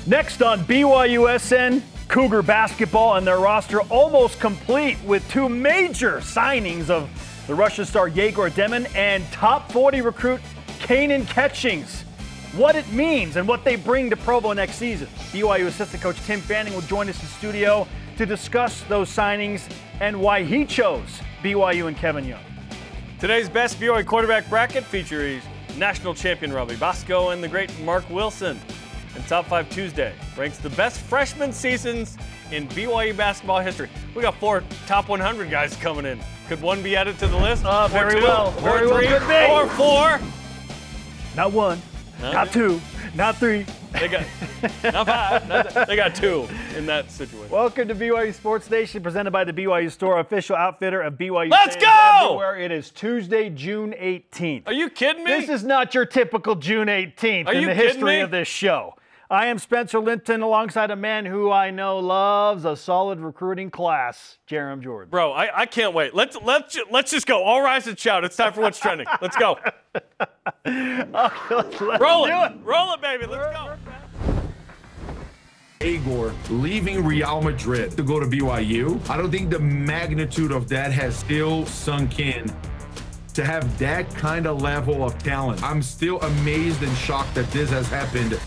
Next on BYUSN, Cougar basketball and their roster almost complete with two major signings of the Russian star Yegor Demin and top 40 recruit Kanan Catchings. What it means and what they bring to Provo next season. BYU assistant coach Tim Fanning will join us in studio to discuss those signings and why he chose BYU and Kevin Young. Today's best BYU quarterback bracket features national champion Robbie Bosco and the great Mark Wilson. And Top 5 Tuesday ranks the best freshman seasons in BYU basketball history. We got 4 top 100 guys coming in. Could one be added to the list? Very well. Or 3, or 4. Not 1, not 2, not 3. They got not 5. They got 2 in that situation. Welcome to BYU Sports Nation, presented by the BYU Store, official outfitter of BYU. Let's fans go! Everywhere. It is Tuesday, June 18th. Are you kidding me? This is not your typical June 18th in the history of this show. I am Spencer Linton, alongside a man who I know loves a solid recruiting class, Jerem Jordan. Bro, I can't wait. Let's just go. All rise and shout. It's time for What's Trending. Let's go. Okay, let's Roll do it. Roll it, baby. Let's go. Yegor leaving Real Madrid to go to BYU. I don't think the magnitude of that has still sunk in. To have that kind of level of talent, I'm still amazed and shocked that this has happened.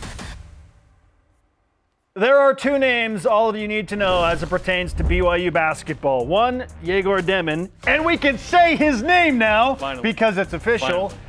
There are 2 names all of you need to know as it pertains to BYU basketball. One, Yegor Demin, and we can say his name now because it's official. Finally.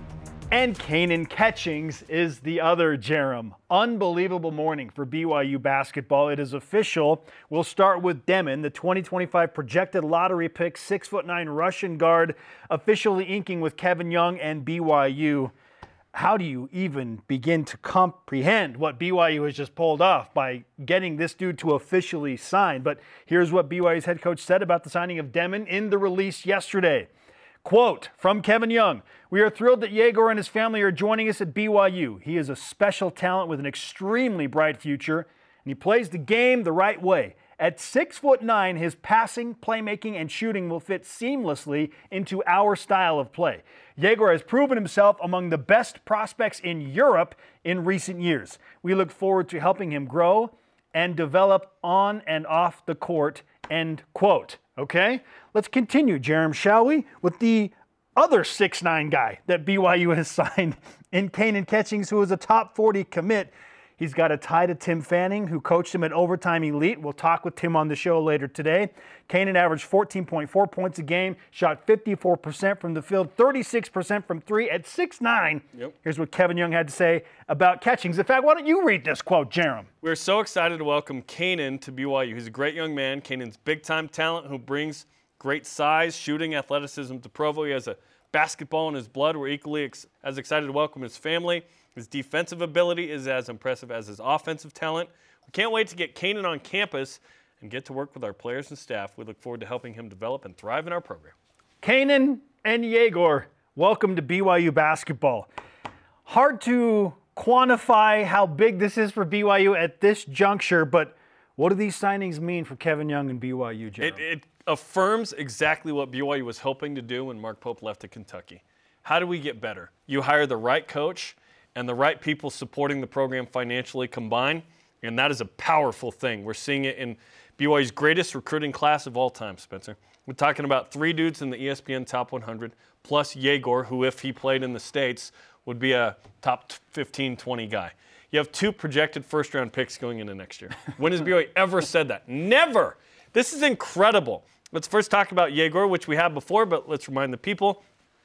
And Kanan Catchings is the other, Jerem. Unbelievable morning for BYU basketball. It is official. We'll start with Demin, the 2025 projected lottery pick, 6'9" Russian guard, officially inking with Kevin Young and BYU. How do you even begin to comprehend what BYU has just pulled off by getting this dude to officially sign? But here's what BYU's head coach said about the signing of Demin in the release yesterday. Quote from Kevin Young, "We are thrilled that Yegor and his family are joining us at BYU. He is a special talent with an extremely bright future, and he plays the game the right way. At 6'9", his passing, playmaking, and shooting will fit seamlessly into our style of play. Yegor has proven himself among the best prospects in Europe in recent years. We look forward to helping him grow and develop on and off the court," end quote. Okay, let's continue, Jerem, shall we, with the other 6'9" guy that BYU has signed in Kanan Catchings, who is a top 40 commit. He's got a tie to Tim Fanning, who coached him at Overtime Elite. We'll talk with Tim on the show later today. Kanan averaged 14.4 points a game, shot 54% from the field, 36% from 3 at 6'9". Yep. Here's what Kevin Young had to say about Catchings. In fact, why don't you read this quote, Jerem? We're so excited to welcome Kanan to BYU. He's a great young man. Kanan's big-time talent who brings great size, shooting, athleticism to Provo. He has a basketball in his blood. We're equally as excited to welcome his family. His defensive ability is as impressive as his offensive talent. We can't wait to get Kanan on campus and get to work with our players and staff. We look forward to helping him develop and thrive in our program. Kanan and Yegor, welcome to BYU basketball. Hard to quantify how big this is for BYU at this juncture, but what do these signings mean for Kevin Young and BYU, Jeremy? It affirms exactly what BYU was hoping to do when Mark Pope left to Kentucky. How do we get better? You hire the right coach and the right people supporting the program financially combined, and that is a powerful thing. We're seeing it in BYU's greatest recruiting class of all time, Spencer. We're talking about 3 dudes in the ESPN Top 100, plus Yegor, who, if he played in the States, would be a top 15, 20 guy. You have 2 projected first-round picks going into next year. When has BYU ever said that? Never! This is incredible. Let's first talk about Yegor, which we have before, but let's remind the people.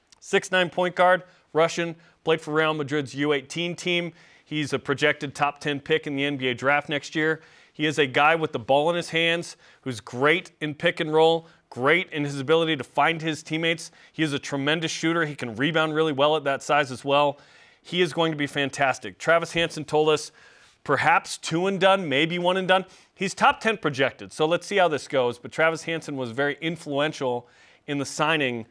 6'9" point guard, Russian, played for Real Madrid's U18 team. He's a projected top 10 pick in the NBA draft next year. He is a guy with the ball in his hands who's great in pick and roll, great in his ability to find his teammates. He is a tremendous shooter. He can rebound really well at that size as well. He is going to be fantastic. Travis Hansen told us perhaps 2 and done, maybe 1 and done. He's top 10 projected, so let's see how this goes. But Travis Hansen was very influential in the signing,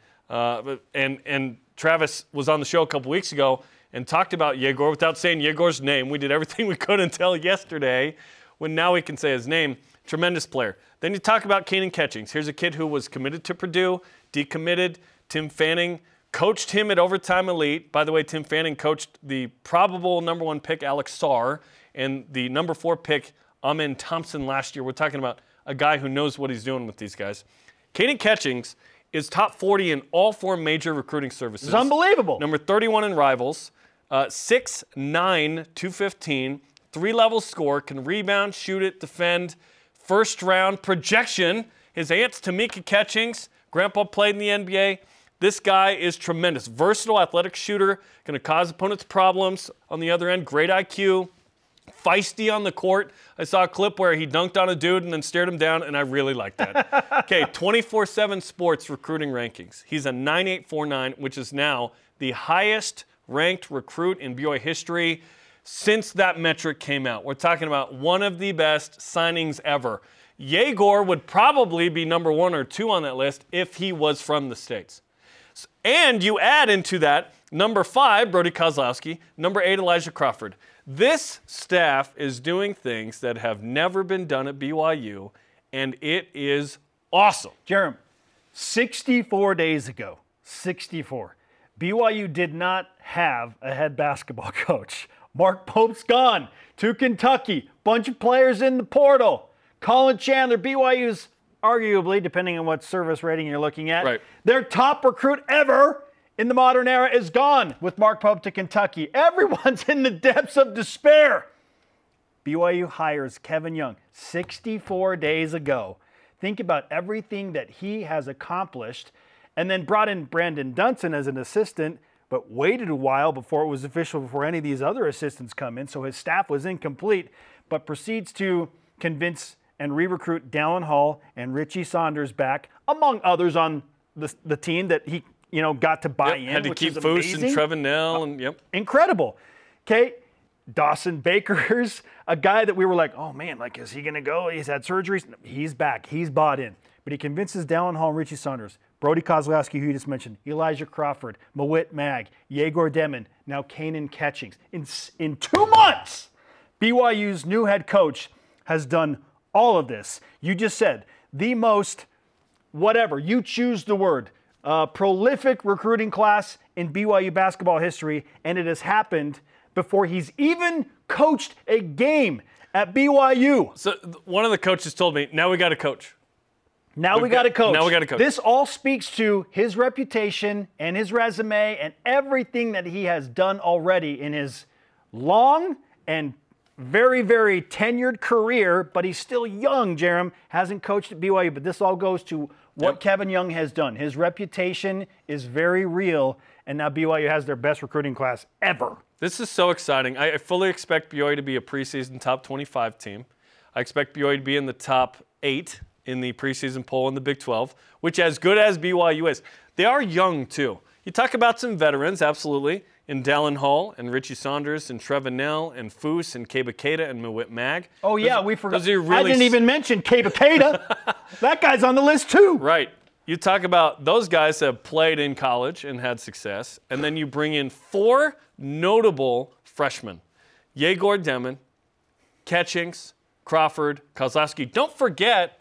and Travis was on the show a couple weeks ago and talked about Yegor without saying Yegor's name. We did everything we could until yesterday, when now we can say his name. Tremendous player. Then you talk about Kanan Catchings. Here's a kid who was committed to Purdue, decommitted. Tim Fanning coached him at Overtime Elite. By the way, Tim Fanning coached the probable number 1 pick, Alex Sarr, and the number 4 pick, Amen Thompson, last year. We're talking about a guy who knows what he's doing with these guys. Caden Catchings is top 40 in all 4 major recruiting services. It's unbelievable. Number 31 in Rivals, 6'9", 215, 3-level score, can rebound, shoot it, defend, first round projection. His aunt's Tamika Catchings. Grandpa played in the NBA. This guy is tremendous. Versatile, athletic shooter, going to cause opponents problems. On the other end, great IQ, feisty on the court. I saw a clip where he dunked on a dude and then stared him down, and I really liked that. Okay, 24/7 Sports recruiting rankings. He's a 9849, which is now the highest ranked recruit in BYU history since that metric came out. We're talking about one of the best signings ever. Yegor would probably be number 1 or 2 on that list if he was from the States. And you add into that number 5, Brody Kozlowski, number 8, Elijah Crawford. This staff is doing things that have never been done at BYU, and it is awesome. Jerem, 64 days ago, 64, BYU did not have a head basketball coach. Mark Pope's gone to Kentucky. Bunch of players in the portal. Colin Chandler, BYU's arguably, depending on what service rating you're looking at, right, their top recruit ever in the modern era is gone with Mark Pope to Kentucky. Everyone's in the depths of despair. BYU hires Kevin Young 64 days ago. Think about everything that he has accomplished, and then brought in Brandon Dunson as an assistant, but waited a while before it was official, before any of these other assistants come in, so his staff was incomplete, but proceeds to convince and re-recruit Dallin Hall and Richie Saunders back, among others on the team that he got to buy in. Had to which keep is Foose amazing. and Trevin Nell, and Incredible. Okay, Dawson Baker's a guy that we were like, oh man, like, is he going to go? He's had surgeries. He's back. He's bought in. But he convinces Dallin Hall and Richie Saunders, Brody Kozlowski, who you just mentioned, Elijah Crawford, Mawit Mag, Yegor Demon, now Caden Catchings. In 2 months, BYU's new head coach has done all of this. You just said the most, whatever, you choose the word, prolific recruiting class in BYU basketball history, and it has happened before he's even coached a game at BYU. So one of the coaches told me, now we got a coach. Now we got a coach. Now we got a coach. This all speaks to his reputation and his resume and everything that he has done already in his long and very, very tenured career, but he's still young, Jerem. Hasn't coached at BYU, but this all goes to what Kevin Young has done. His reputation is very real, and now BYU has their best recruiting class ever. This is so exciting. I fully expect BYU to be a preseason top 25 team. I expect BYU to be in the top 8 in the preseason poll in the Big 12, which, as good as BYU is, they are young too. You talk about some veterans, absolutely, in Dallin Hall and Richie Saunders and Trevin Nell and Foose and Keba Keita and Mawit Mag. Oh, yeah, we forgot. Really I didn't even mention Keba Keita. That guy's on the list too. Right. You talk about those guys that have played in college and had success, and then you bring in 4 notable freshmen. Yegor Demon, Catchings, Crawford, Kozlowski. Don't forget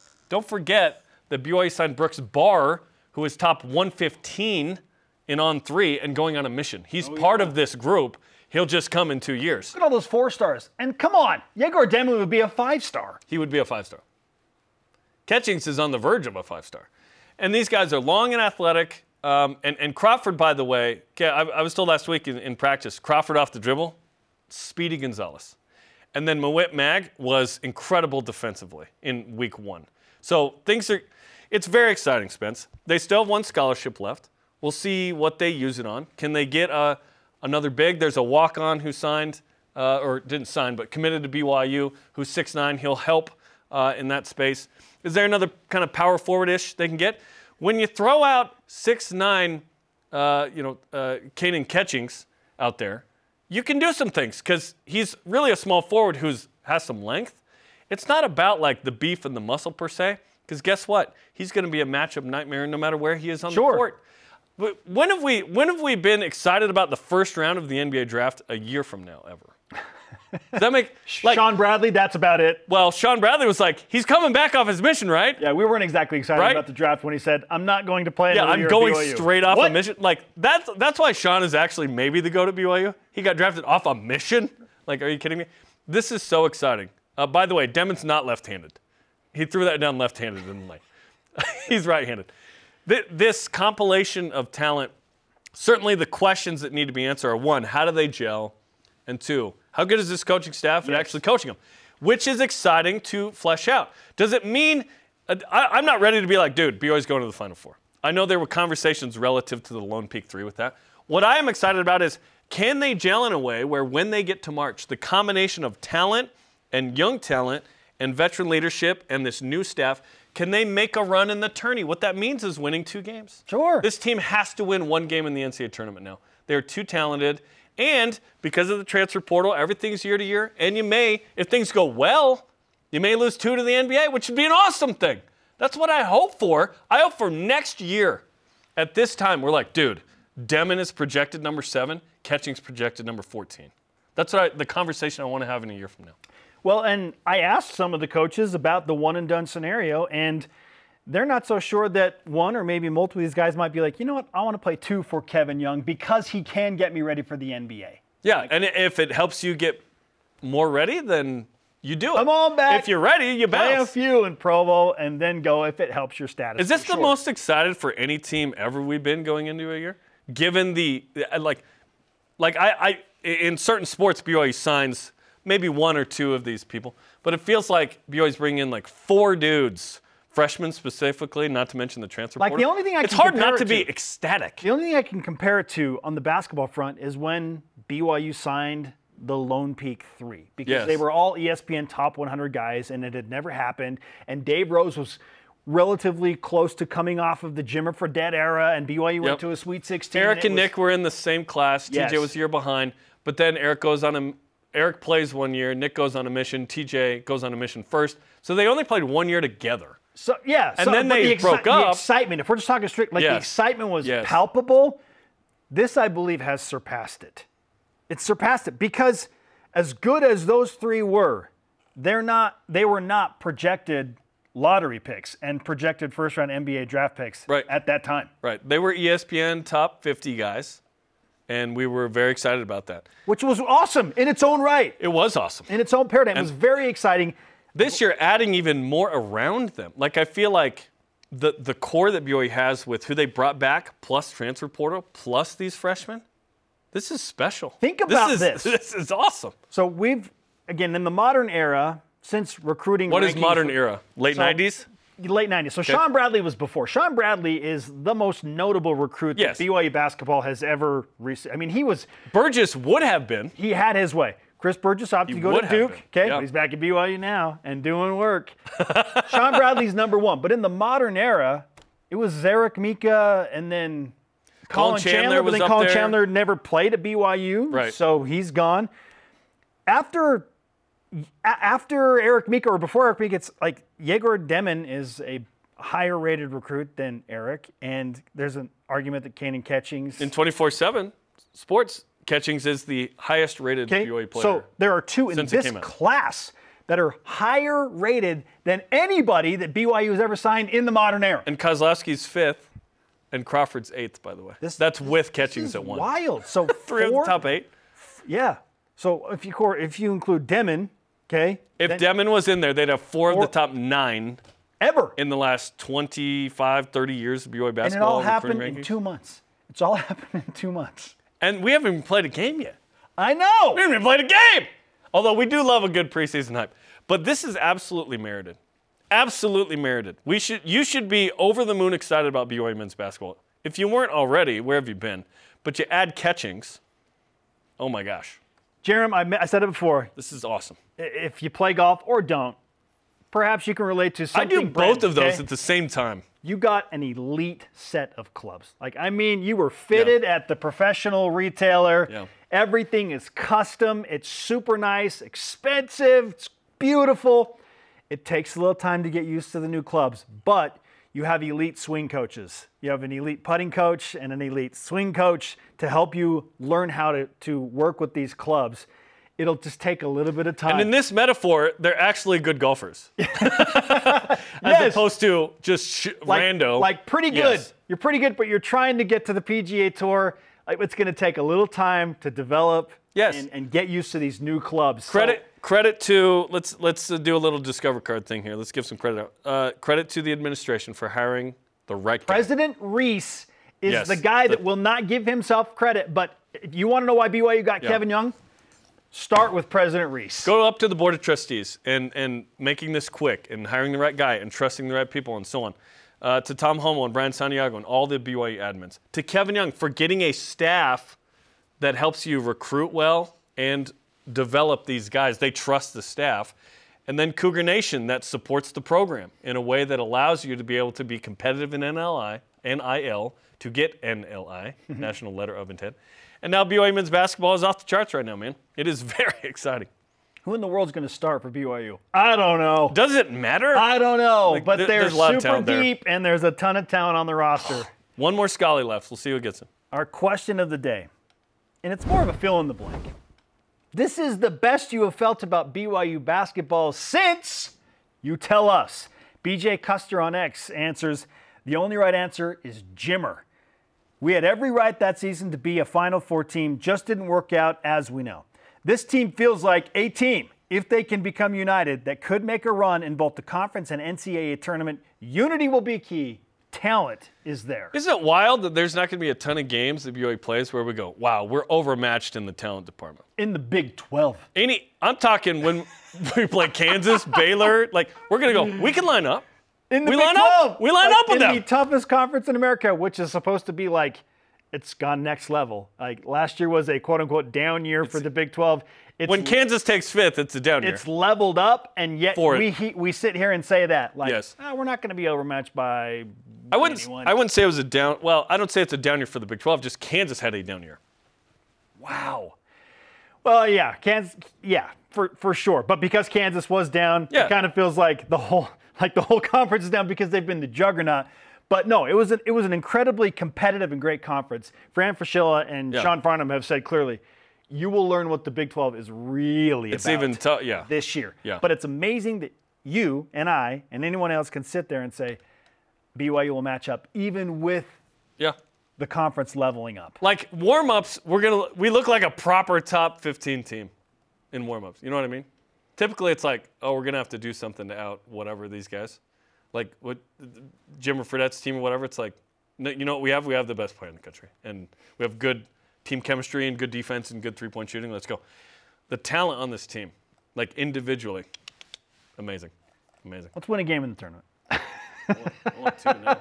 that BYU signed Brooks Barr, who is top 115 in On3 and going on a mission. He's part of this group. He'll just come in 2 years. Look at all those 4-stars. And come on, Yegor Demon would be a 5-star. He would be a 5-star. Catchings is on the verge of a 5-star. And these guys are long and athletic. And Crawford, by the way, I was told last week in practice, Crawford off the dribble, Speedy Gonzalez. And then Mawit Mag was incredible defensively in week 1. So it's very exciting, Spence. They still have 1 scholarship left. We'll see what they use it on. Can they get another big? There's a walk-on who signed, or didn't sign, but committed to BYU, who's 6'9". He'll help in that space. Is there another kind of power forward-ish they can get? When you throw out 6'9", Caden Catchings out there, you can do some things because he's really a small forward who has some length. It's not about like the beef and the muscle per se, because guess what? He's going to be a matchup nightmare no matter where he is on the court. But when have we been excited about the first round of the NBA draft a year from now ever? Does that make Sean Bradley? That's about it. Well, Sean Bradley was like, he's coming back off his mission, right? Yeah, we weren't exactly excited about the draft when he said, "I'm not going to play." Yeah, I'm going BYU. straight off a mission. Like that's why Sean is actually maybe the go to BYU. He got drafted off a mission. Like, are you kidding me? This is so exciting. By the way, Demon's not left-handed. He threw that down left-handed in the lane. He's right-handed. This compilation of talent, certainly the questions that need to be answered are, one, how do they gel? And two, how good is this coaching staff at actually coaching them? Which is exciting to flesh out. Does it mean I'm not ready to be like, dude, BYU's going to the Final Four. I know there were conversations relative to the Lone Peak 3 with that. What I am excited about is, can they gel in a way where when they get to March, the combination of talent and young talent and veteran leadership and this new staff, can they make a run in the tourney? What that means is winning 2 games. Sure. This team has to win 1 game in the NCAA tournament now. They're too talented. And because of the transfer portal, everything's year to year. And you may, if things go well, you may lose 2 to the NBA, which would be an awesome thing. That's what I hope for. I hope for next year at this time, we're like, dude, Demon is projected number 7, Catching's projected number 14. That's the conversation I want to have in a year from now. Well, and I asked some of the coaches about the one-and-done scenario, and they're not so sure that one or maybe multiple of these guys might be like, you know what, I want to play 2 for Kevin Young because he can get me ready for the NBA. Yeah, and if it helps you get more ready, then you do it. Come on back. If you're ready, you bounce. Play a few in Provo and then go if it helps your status. Is this the most excited for any team ever we've been going into a year? Given the, I in certain sports, BYU signs maybe 1 or 2 of these people, but it feels like BYU's bringing in like 4 dudes, freshmen specifically, not to mention the transfer portal. The only thing it's hard not to be ecstatic. The only thing I can compare it to on the basketball front is when BYU signed the Lone Peak 3, because they were all ESPN top 100 guys, and it had never happened. And Dave Rose was relatively close to coming off of the Jimmer Fredette era, and BYU went to a Sweet 16. Eric and Nick were in the same class. TJ was a year behind, but then Eric plays 1 year, Nick goes on a mission, TJ goes on a mission first. So they only played 1 year together. So and then they broke up. The excitement, if we're just talking strict, the excitement was palpable. This, I believe, has surpassed it. It's surpassed it because as good as those 3 were, they were not projected lottery picks and projected first-round NBA draft picks at that time. Right. They were ESPN top 50 guys, and we were very excited about that. Which was awesome in its own right. It was awesome. In its own paradigm. It was very exciting. This year, adding even more around them. I feel like the core that BYU has with who they brought back, plus transfer portal, plus these freshmen, this is special. Think about this. This is awesome. So we've, again, in the modern era, since recruiting. What is modern era? Late 90s? Late 90s. So Sean Bradley was before. Sean Bradley is the most notable recruit that BYU basketball has ever received. I mean, he was. Burgess would have been. He had his way. Chris Burgess opted to go to Duke. Okay, but he's back at BYU now and doing work. Sean Bradley's number 1. But in the modern era, it was Zarek Mika and then Colin Chandler. But then Colin Chandler never played at BYU, so he's gone. After Eric Mika, or before Eric Mika, it's like Yegor Demon is a higher rated recruit than Eric, and there's an argument that Kanan Catchings in 24/7 Sports, Catchings is the highest rated BYU player. So there are 2 in this class that are higher rated than anybody that BYU has ever signed in the modern era. And Kozlowski's 5th, and Crawford's 8th, by the way. That's with Catchings at 1. Wild. So 3 of the top 8. Yeah. So if you include Demon, okay. If Demon was in there, they'd have 4 of the top 9 ever in the last 25, 30 years of BYU basketball. And it all happened in 2 months. It's all happened in 2 months. And we haven't even played a game yet. I know. We haven't even played a game. Although we do love a good preseason hype. But this is absolutely merited. Absolutely merited. You should be over the moon excited about BYU men's basketball. If you weren't already, where have you been? But you add Catchings. Oh my gosh. Jerem, I said it before. This is awesome. If you play golf or don't, perhaps you can relate to something. I do both of those at the same time. You got an elite set of clubs. You were fitted at the professional retailer. Yeah. Everything is custom. It's super nice, expensive, it's beautiful. It takes a little time to get used to the new clubs, but you have elite swing coaches. You have an elite putting coach and an elite swing coach to help you learn how to work with these clubs. It'll just take a little bit of time. And in this metaphor, they're actually good golfers. As opposed to just rando. Pretty good. Yes. You're pretty good, but you're trying to get to the PGA Tour. It's going to take a little time to develop Yes. and get used to these new clubs. Credit to let's do a little Discover card thing here. Let's give some credit out. Credit to the administration for hiring the right guy. President Reese is Yes. the guy that will not give himself credit. But if you want to know why BYU got Kevin Young? Start with President Reese. Go up to the Board of Trustees and making this quick and hiring the right guy and trusting the right people and so on. To Tom Homo and Brian Santiago and all the BYU admins. To Kevin Young for getting a staff that helps you recruit well and develop these guys. They trust the staff. And then Cougar Nation that supports the program in a way that allows you to be able to be competitive in NIL, to get NLI, National Letter of Intent. And now BYU men's basketball is off the charts right now, man. It is very exciting. Who in the world's going to start for BYU? I don't know. Does it matter? I don't know, but they're there's a lot of super talent there. deep, and there's a ton of talent on the roster. One more Scully left. We'll see who gets him. Our question of the day, and it's more of a fill in the blank. This is the best you have felt about BYU basketball since you tell us. BJ Custer on X answers, the only right answer is Jimmer. We had every right that season to be a Final Four team, just didn't work out as we know. This team feels like a team, if they can become united, that could make a run in both the conference and NCAA tournament. Unity will be key. Talent is there. Isn't it wild that there's not going to be a ton of games that BYU plays where we go, wow, we're overmatched in the talent department? In the Big 12. I'm talking when we play Kansas, Baylor, like we're going to go, we can line up. In the We Big line up. 12. We line up with them. In the toughest conference in America, which is supposed to be like, it's gone next level. Like last year was a quote-unquote down year for the Big 12. When Kansas takes fifth, it's a down year. It's leveled up, and yet For we sit here and say that. Like, Yes. we're not going to be overmatched by I wouldn't say it was a down. Well, I don't say it's a down year for the Big 12. Just Kansas had a down year. Wow. Well, yeah, Kansas, for sure. But because Kansas was down, Yeah. it kind of feels like the whole conference is down because they've been the juggernaut. But no, it was an incredibly competitive and great conference. Fran Fraschilla and Sean Farnham have said clearly, you will learn what the Big 12 is really It's about even tough, yeah. this year. Yeah. But it's amazing that you and I and anyone else can sit there and say BYU will match up even with Yeah. the conference leveling up. Like warm-ups, we look like a proper top 15 team in warm-ups. You know what I mean? Typically it's like, oh, we're going to have to do something to out whatever these guys. Like what Jim or Fredette's team or whatever, it's like, no, you know what we have? We have the best player in the country. And we have good team chemistry and good defense and good three-point shooting. Let's go. The talent on this team, like individually, amazing. Let's win a game in the tournament. I want two now.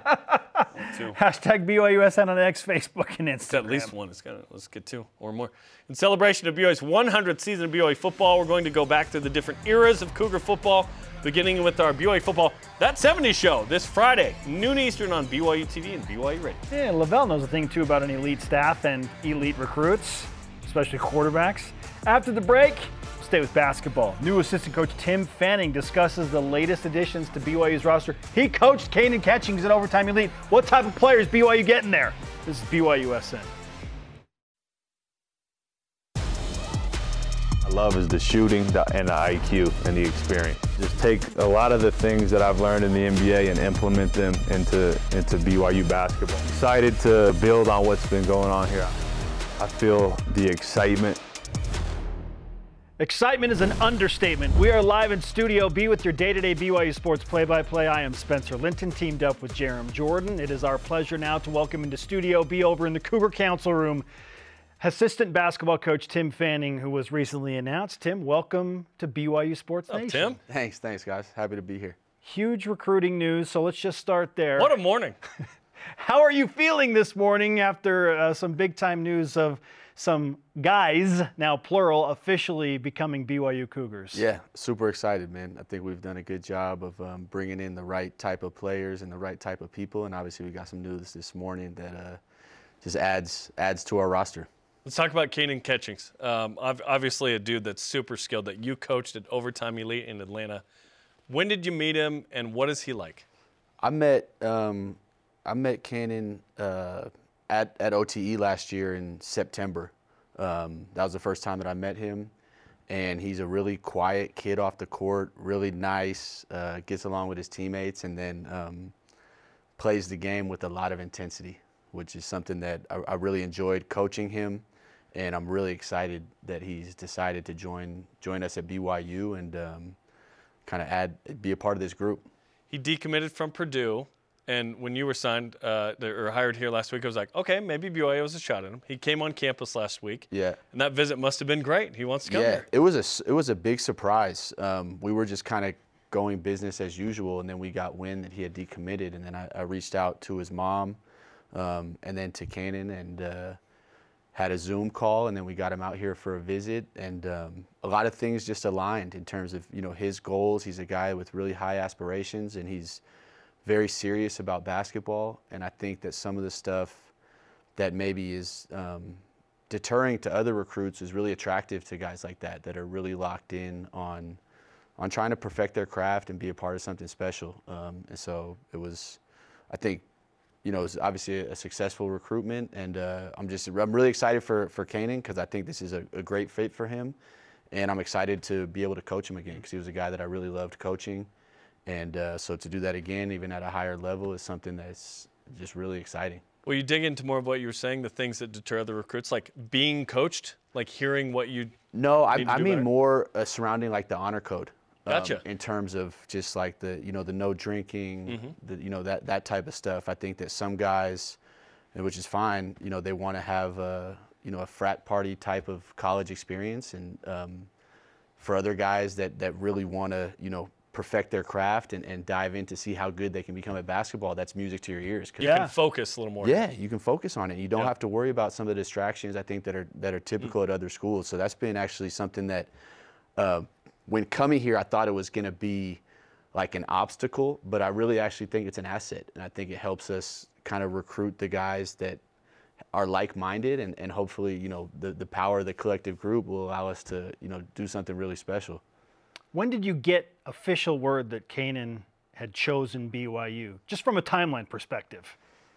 Hashtag BYUSN on X, Facebook, and Instagram. It's at least one. Let's get two or more. In celebration of BYU's 100th season of BYU football, we're going to go back to the different eras of Cougar football, beginning with our BYU football That 70s Show this Friday, noon Eastern on BYU TV and BYU Radio. Yeah, Lavelle knows a thing, too, about an elite staff and elite recruits, especially quarterbacks. After the break, stay with basketball. New assistant coach Tim Fanning discusses the latest additions to BYU's roster. He coached Kanan Catchings at Overtime Elite. What type of players BYU getting there? This is BYUSN. Love is the shooting and the IQ and the experience. Just take a lot of the things that I've learned in the NBA and implement them into BYU basketball. Excited to build on what's been going on here. I feel the excitement. Excitement is an understatement. We are live in Studio B with your day-to-day BYU sports play-by-play. I am Spencer Linton, teamed up with Jerem Jordan. It is our pleasure now to welcome into Studio B over in the Cougar Council Room, assistant basketball coach Tim Fanning, who was recently announced. Tim, welcome to BYU Sports Nation. Tim? Thanks guys. Happy to be here. Huge recruiting news, so let's just start there. What a morning. How are you feeling this morning after some big-time news of some guys, now plural, officially becoming BYU Cougars? Yeah, super excited, man. I think we've done a good job of bringing in the right type of players and the right type of people, and obviously we got some news this morning that just adds to our roster. Let's talk about Kanan Catchings. Obviously a dude that's super skilled that you coached at Overtime Elite in Atlanta. When did you meet him, and what is he like? I met Kanan at OTE last year in September. That was the first time that I met him, and he's a really quiet kid off the court, really nice, gets along with his teammates, and then plays the game with a lot of intensity, which is something that I really enjoyed coaching him. And I'm really excited that he's decided to join us at BYU and kind of be a part of this group. He decommitted from Purdue, and when you were signed or hired here last week, I was like, okay, maybe BYU has a shot at him. He came on campus last week. Yeah. And that visit must have been great. He wants to come here. It was a big surprise. We were just kind of going business as usual, and then we got wind that he had decommitted, and then I reached out to his mom and then to Kanan and had a Zoom call, and then we got him out here for a visit, and a lot of things just aligned in terms of, his goals. He's a guy with really high aspirations, and he's very serious about basketball, and I think that some of the stuff that maybe is deterring to other recruits is really attractive to guys like that are really locked in on trying to perfect their craft and be a part of something special. And so it was, I think, it was obviously a successful recruitment, and I'm really excited for Kanan because I think this is a great fit for him, and I'm excited to be able to coach him again because he was a guy that I really loved coaching, and so to do that again, even at a higher level, is something that's just really exciting. Will you dig into more of what you were saying, the things that deter other recruits, like being coached, like hearing what you No, I mean better? more surrounding like the honor code. Gotcha. In terms of just like the no drinking, that type of stuff. I think that some guys, which is fine, they want to have a frat party type of college experience, and for other guys that really want to perfect their craft and dive in to see how good they can become at basketball, that's music to your ears. You can focus a little more. Yeah, you can focus on it. You don't have to worry about some of the distractions I think that are typical at other schools. So that's been actually something that when coming here, I thought it was going to be like an obstacle, but I really actually think it's an asset. And I think it helps us kind of recruit the guys that are like-minded, and hopefully, the power of the collective group will allow us to, do something really special. When did you get official word that Kanan had chosen BYU, just from a timeline perspective?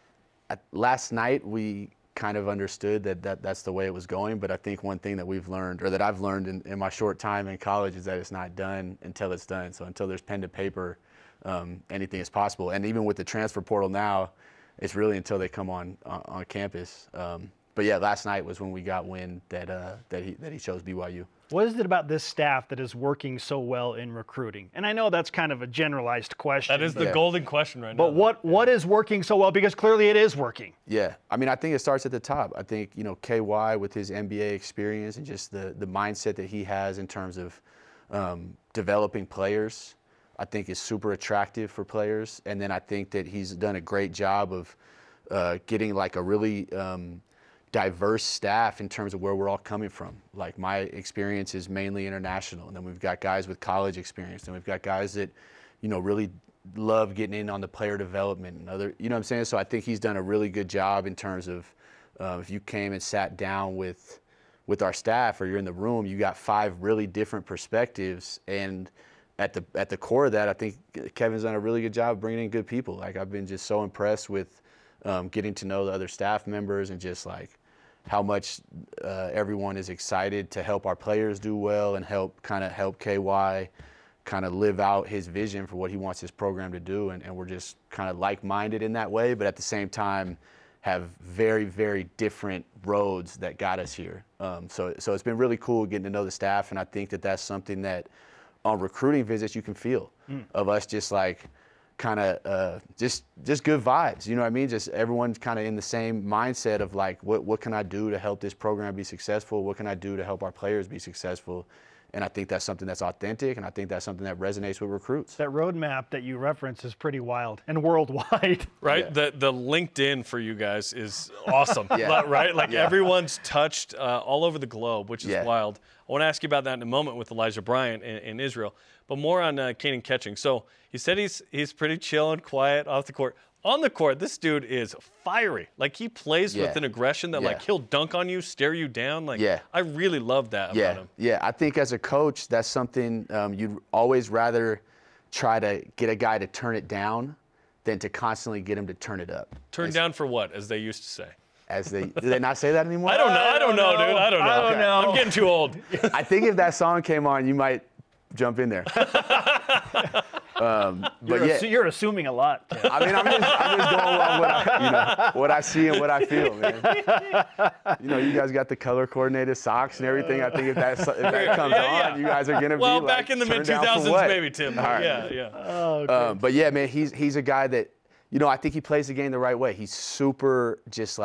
Last night, we kind of understood that's the way it was going, but I think one thing that we've learned, or that I've learned in my short time in college, is that it's not done until it's done. So until there's pen to paper, anything is possible. And even with the transfer portal now, it's really until they come on campus. But yeah, last night was when we got wind that he chose BYU. What is it about this staff that is working so well in recruiting? And I know that's kind of a generalized question. That is the golden question right now. But what is working so well? Because clearly it is working. Yeah. I mean, I think it starts at the top. I think, KY with his NBA experience and just the mindset that he has in terms of developing players, I think is super attractive for players. And then I think that he's done a great job of getting like a really diverse staff in terms of where we're all coming from. Like my experience is mainly international, and then we've got guys with college experience, and we've got guys that, really love getting in on the player development and other, what I'm saying? So I think he's done a really good job in terms of if you came and sat down with our staff, or you're in the room, you got 5 really different perspectives, and at the core of that, I think Kevin's done a really good job of bringing in good people. Like I've been just so impressed with getting to know the other staff members, and just like how much everyone is excited to help our players do well and help KY kind of live out his vision for what he wants his program to do. And we're just kind of like-minded in that way, but at the same time have very, very different roads that got us here. So it's been really cool getting to know the staff, and I think that that's something that on recruiting visits you can feel of us just like kind of just good vibes, you know what I mean? Just everyone's kind of in the same mindset of like, what can I do to help this program be successful? What can I do to help our players be successful? And I think that's something that's authentic, and I think that's something that resonates with recruits. That roadmap that you reference is pretty wild and worldwide. Right? Yeah. The LinkedIn for you guys is awesome, right? Like everyone's touched all over the globe, which is wild. I want to ask you about that in a moment with Elijah Bryant in Israel, but more on Kanan Catching. So you said he's pretty chill and quiet off the court. On the court, this dude is fiery. Like he plays with an aggression that like he'll dunk on you, stare you down. Like I really love that about him. Yeah, I think as a coach, that's something you'd always rather try to get a guy to turn it down than to constantly get him to turn it up. Turn down for what, as they used to say? Do they not say that anymore? I don't know, dude. I don't know. I'm getting too old. I think if that song came on, you might jump in there. But You're assuming a lot, Tim. I mean, I'm just going on what I see and what I feel, man. You guys got the color coordinated socks and everything. I think if that comes on, you guys are gonna be like, back in the mid 2000s, maybe, Tim. All right. Yeah. Oh, But yeah, man, he's a guy that, I think he plays the game the right way. He's super just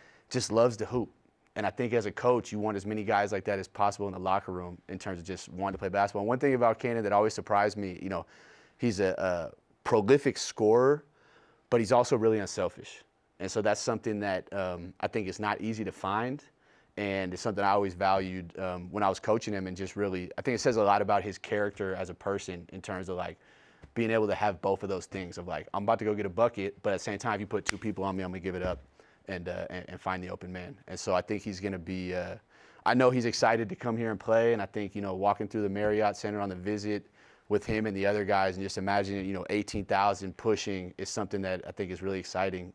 loves to hoop. And I think as a coach, you want as many guys like that as possible in the locker room in terms of just wanting to play basketball. And one thing about Kanan that always surprised me, he's a prolific scorer, but he's also really unselfish. And so that's something that I think is not easy to find. And it's something I always valued when I was coaching him, and just really, I think it says a lot about his character as a person in terms of like being able to have both of those things of like, I'm about to go get a bucket, but at the same time, if you put two people on me, I'm going to give it up and find the open man. And so I think he's going to be, I know he's excited to come here and play. And I think, walking through the Marriott Center on the visit with him and the other guys and just imagining, 18,000 pushing is something that I think is really exciting.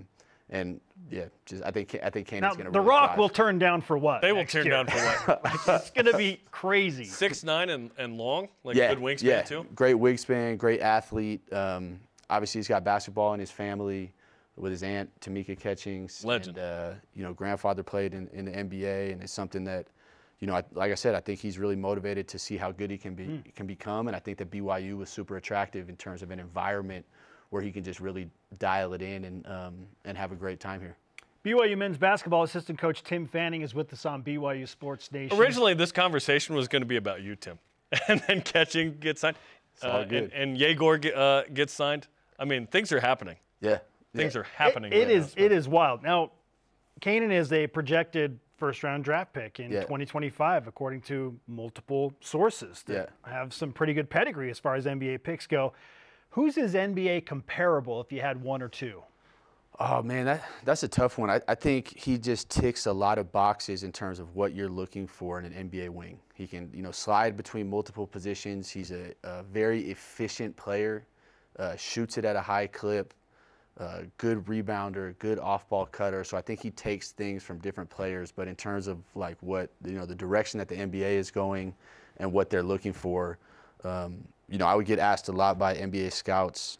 And yeah, I think Kanan's going to really The Rock thrive. will turn down for what? They will turn down for what? It's going to be crazy. 6'9" and long, like Yeah, good wingspan yeah. too. Great wingspan, great athlete. Obviously, he's got basketball in his family with his aunt, Tamika Catchings. Legend. And, grandfather played in the NBA, and it's something that, like I said, I think he's really motivated to see how good he can become. And I think that BYU was super attractive in terms of an environment where he can just really dial it in and have a great time here. BYU men's basketball assistant coach Tim Fanning is with us on BYU Sports Nation. Originally, this conversation was going to be about you, Tim, and then Catching gets signed, all good. and Yegor gets signed. I mean, things are happening. Yeah. Things are happening. It right now. is wild. Now, Kanan is a projected first-round draft pick in 2025, according to multiple sources that have some pretty good pedigree as far as NBA picks go. Who's his NBA comparable if you had one or two? Oh, man, that's a tough one. I think he just ticks a lot of boxes in terms of what you're looking for in an NBA wing. He can, slide between multiple positions. He's a very efficient player, shoots it at a high clip, good rebounder, good off-ball cutter. So I think he takes things from different players. But in terms of like what, the direction that the NBA is going and what they're looking for, I would get asked a lot by NBA scouts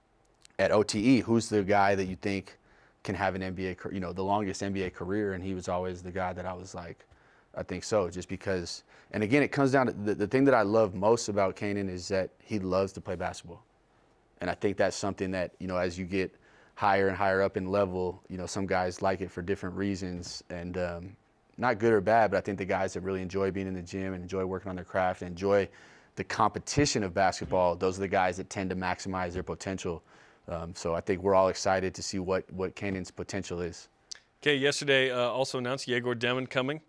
at OTE, who's the guy that you think can have an NBA, the longest NBA career? And he was always the guy that I was like, I think so, just because. And again, it comes down to the thing that I love most about Kanan is that he loves to play basketball. And I think that's something that, as you get higher and higher up in level, some guys like it for different reasons. And not good or bad, but I think the guys that really enjoy being in the gym and enjoy working on their craft and enjoy the competition of basketball, those are the guys that tend to maximize their potential. So I think we're all excited to see what Kanan's potential is. Okay, yesterday also announced Yegor Demon coming.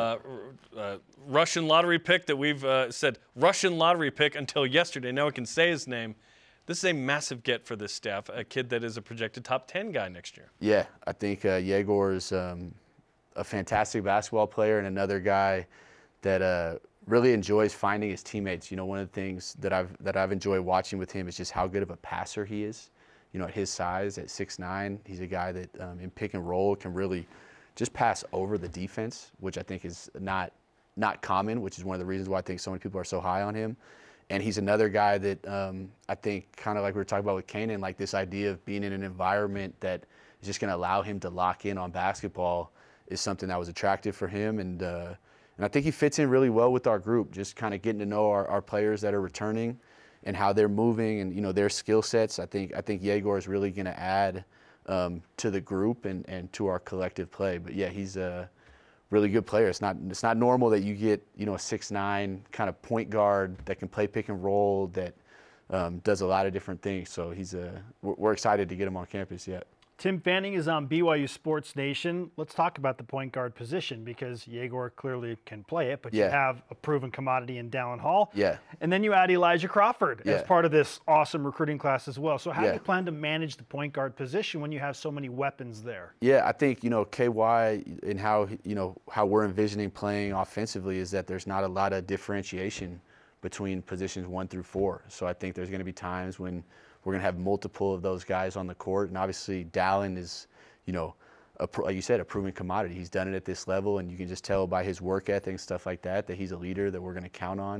Russian lottery pick that we've said Russian lottery pick until yesterday. Now we can say his name. This is a massive get for this staff, a kid that is a projected top 10 guy next year. Yeah, I think Yegor is a fantastic basketball player and another guy that really enjoys finding his teammates. One of the things that I've enjoyed watching with him is just how good of a passer he is. At his size, at 6'9", he's a guy that in pick and roll can really just pass over the defense, which I think is not common, which is one of the reasons why I think so many people are so high on him. And he's another guy that I think, kind of like we were talking about with Kanan, like this idea of being in an environment that is just going to allow him to lock in on basketball is something that was attractive for him. And I think he fits in really well with our group, just kind of getting to know our players that are returning and how they're moving and, their skill sets. I think Yegor is really going to add to the group and to our collective play. But yeah, he's a really good player. It's not normal that you get, a 6'9" kind of point guard that can play pick and roll, that does a lot of different things. So we're excited to get him on campus yet. Tim Fanning is on BYU Sports Nation. Let's talk about the point guard position, because Yegor clearly can play it, but you have a proven commodity in Dallin Hall. Yeah. And then you add Elijah Crawford as part of this awesome recruiting class as well. So how do you plan to manage the point guard position when you have so many weapons there? Yeah, I think, KY and how we're envisioning playing offensively is that there's not a lot of differentiation between positions 1 through 4. So I think there's going to be times when we're going to have multiple of those guys on the court. And obviously Dallin is, like you said, a proven commodity. He's done it at this level, and you can just tell by his work ethic and stuff like that he's a leader that we're going to count on.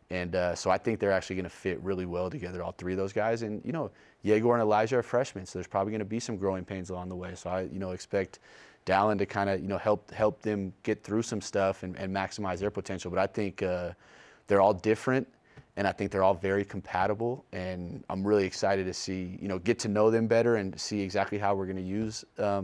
And so I think they're actually going to fit really well together, all three of those guys. And, you know, Yegor and Elijah are freshmen, so there's probably going to be some growing pains along the way. So I, you know, expect Dallin to kind of, you know, help them get through some stuff and maximize their potential. But I think they're all different, and I think they're all very compatible. And I'm really excited to see, you know, get to know them better and see exactly how we're going to use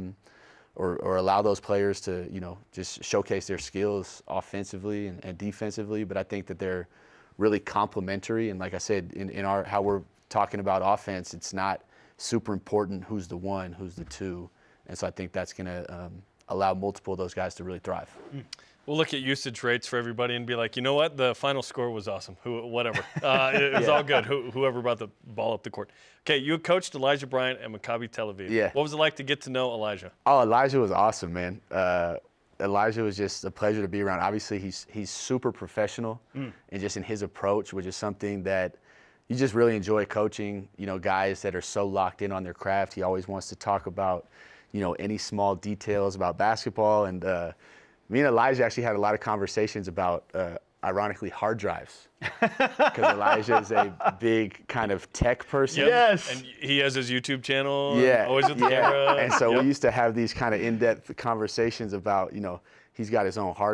or allow those players to, you know, just showcase their skills offensively and defensively. But I think that they're really complementary. And like I said, in our how we're talking about offense, it's not super important who's the one, who's the two. And so I think that's going to allow multiple of those guys to really thrive. We'll look at usage rates for everybody and be like, you know what, the final score was awesome. Whatever. It was all good, whoever brought the ball up the court. Okay, you coached Elijah Bryant at Maccabi Tel Aviv. Yeah. What was it like to get to know Elijah? Oh, Elijah was awesome, man. Elijah was just a pleasure to be around. Obviously, he's super professional and just in his approach, which is something that you just really enjoy coaching, you know, guys that are so locked in on their craft. He always wants to talk about, you know, any small details about basketball. And me and Elijah actually had a lot of conversations about, ironically, hard drives. Because Elijah is a big kind of tech person. Yep. Yes. And he has his YouTube channel. Yeah. Always with the camera. And so Yep. we used to have these kind of in-depth conversations about, you know, he's got his own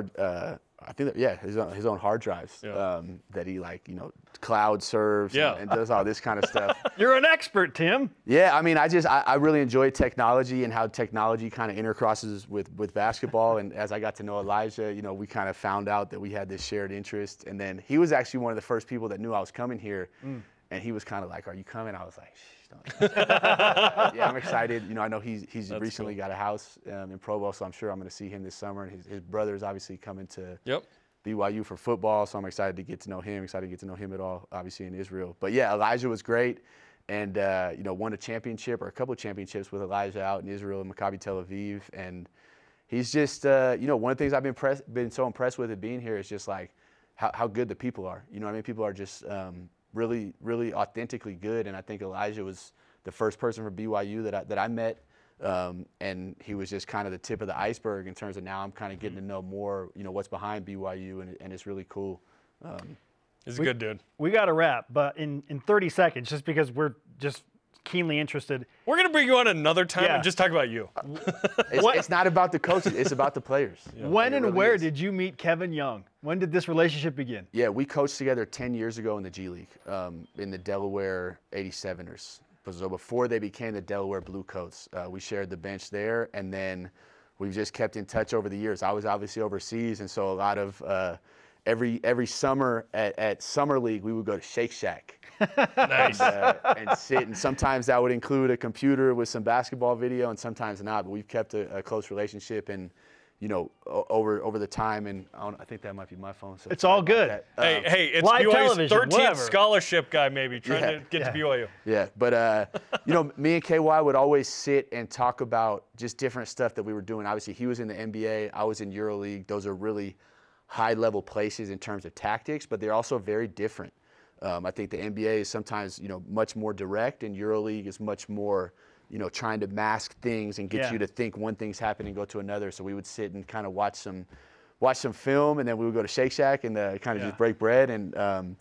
his own hard drives Yeah. that he, like, you know, cloud serves and does all this kind of stuff. You're an expert, Tim. Yeah, I mean, I really enjoy technology and how technology kind of intercrosses with basketball. And as I got to know Elijah, you know, we kind of found out that we had this shared interest. And then he was actually one of the first people that knew I was coming here. And he was kind of like, "Are you coming?" I was like, "Shh, don't." Yeah, I'm excited. You know, I know he's recently got a house in Provo, so I'm sure I'm going to see him this summer. And his brother's obviously coming to BYU for football, so I'm excited to get to know him. Excited to get to know him at all, obviously in Israel. But yeah, Elijah was great, and you know, won a championship or a couple of championships with Elijah out in Israel and Maccabi Tel Aviv. And he's just, you know, one of the things I've been so impressed with it being here is just like how good the people are. You know what I mean? People are just really, really authentically good. And I think Elijah was the first person from BYU that I met. And he was just kind of the tip of the iceberg in terms of now I'm kind of getting to know more, you know, what's behind BYU, and it's really cool. He's a good dude. We got to wrap, but in 30 seconds, just because we're just keenly interested. We're going to bring you on another time and just talk about you. It's not about the coaches, it's about the players. When and where did you meet Kevin Young? When did this relationship begin? Yeah, we coached together 10 years ago in the G League, in the Delaware 87ers. So before they became the Delaware Blue Coats, we shared the bench there, and then we've just kept in touch over the years. I was obviously overseas, and so a lot of every summer at Summer League, we would go to Shake Shack. Nice. And sit, and sometimes that would include a computer with some basketball video, and sometimes not. But we've kept a close relationship, and you know, over the time, and I think that might be my phone. So it's all good. Hey, it's live BYU's 13th whatever. scholarship guy, maybe trying to get to BYU. Yeah, but you know, me and KY would always sit and talk about just different stuff that we were doing. Obviously, he was in the NBA, I was in EuroLeague. Those are really high-level places in terms of tactics, but they're also very different. I think the NBA is sometimes, you know, much more direct, and EuroLeague is much more, you know, trying to mask things and get you to think one thing's happening and go to another. So we would sit and kind of watch some film, and then we would go to Shake Shack and kind of just break bread. And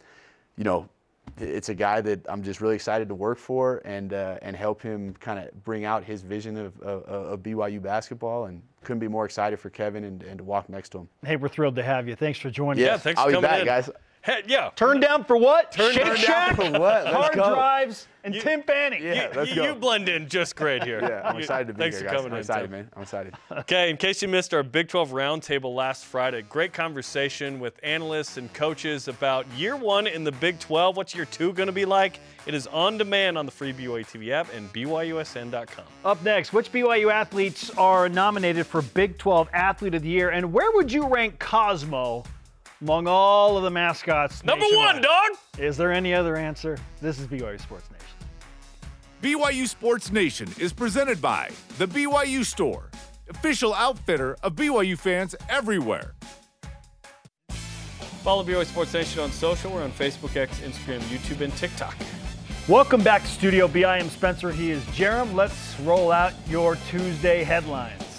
you know, it's a guy that I'm just really excited to work for and help him kind of bring out his vision of BYU basketball. And couldn't be more excited for Kevin and to walk next to him. Hey, we're thrilled to have you. Thanks for joining Yeah, us. thanks I'll for be coming back, in. guys. Hey, yeah. Turn down for what? Turn Shake down Shack, for what? Let's hard go. drives, and Tim Fanning. Yeah, let's go. You blend in just great here. Yeah, I'm excited to be Thanks here, for guys. coming I'm in, excited, Tim. man. I'm excited. Okay, in case you missed our Big 12 roundtable last Friday, great conversation with analysts and coaches about year one in the Big 12. What's year two going to be like? It is on demand on the free BYU TV app and BYUSN.com. Up next, which BYU athletes are nominated for Big 12 Athlete of the Year, and where would you rank Cosmo among all of the mascots? Number nationwide? one, dog! Is there any other answer? This is BYU Sports Nation. BYU Sports Nation is presented by The BYU Store, official outfitter of BYU fans everywhere. Follow BYU Sports Nation on social. We're on Facebook, X, Instagram, YouTube, and TikTok. Welcome back to Studio B. I am Spencer. He is Jerem. Let's roll out your Tuesday headlines.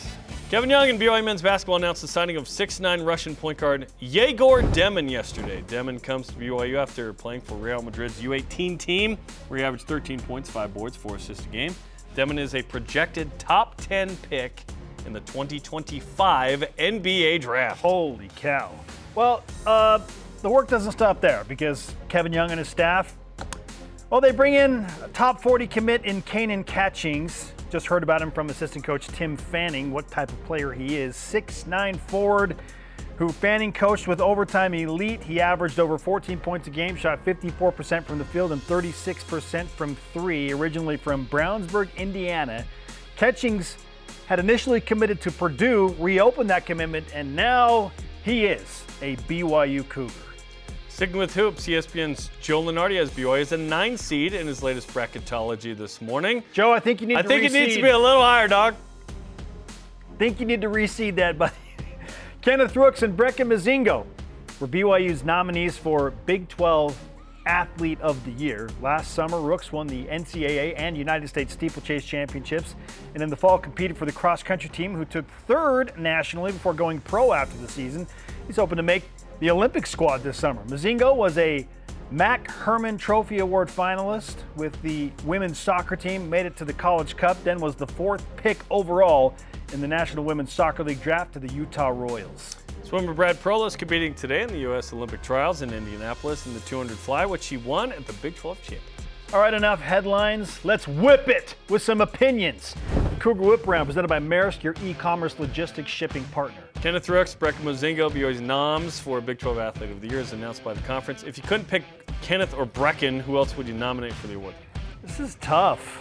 Kevin Young and BYU men's basketball announced the signing of 6'9" Russian point guard Yegor Demin yesterday. Demin comes to BYU after playing for Real Madrid's U18 team, where he averaged 13 points, 5 boards, 4 assists a game. Demin is a projected top 10 pick in the 2025 NBA draft. Holy cow. Well, the work doesn't stop there because Kevin Young and his staff, well, they bring in a top 40 commit in Kanan Catchings. Just heard about him from assistant coach Tim Fanning, what type of player he is. 6'9" forward who Fanning coached with overtime elite. He averaged over 14 points a game, shot 54% from the field and 36% from three, originally from Brownsburg, Indiana. Catchings had initially committed to Purdue, reopened that commitment, and now he is a BYU Cougar. Sticking with hoops, ESPN's Joe Lunardi has BYU as a 9 seed in his latest bracketology this morning. Joe, I think you need to reseed. I think it needs to be a little higher, dog. Think you need to reseed that, buddy. Kenneth Rooks and Brecken Mozingo were BYU's nominees for Big 12 Athlete of the Year. Last summer, Rooks won the NCAA and United States Steeplechase Championships, and in the fall competed for the cross-country team, who took third nationally before going pro after the season. He's hoping to make the Olympic squad this summer. Mozingo was a Mac Hermann Trophy Award finalist with the women's soccer team, made it to the College Cup, then was the 4th pick overall in the National Women's Soccer League draft to the Utah Royals. Swimmer Brad Prolas competing today in the U.S. Olympic trials in Indianapolis in the 200 fly, which he won at the Big 12 Championships. All right, enough headlines. Let's whip it with some opinions. Cougar Whip Round presented by Maersk, your e-commerce logistics shipping partner. Kenneth Rooks, Brecken Mozingo, BYU's noms for Big 12 Athlete of the Year, is announced by the conference. If you couldn't pick Kenneth or Brecken, who else would you nominate for the award? This is tough.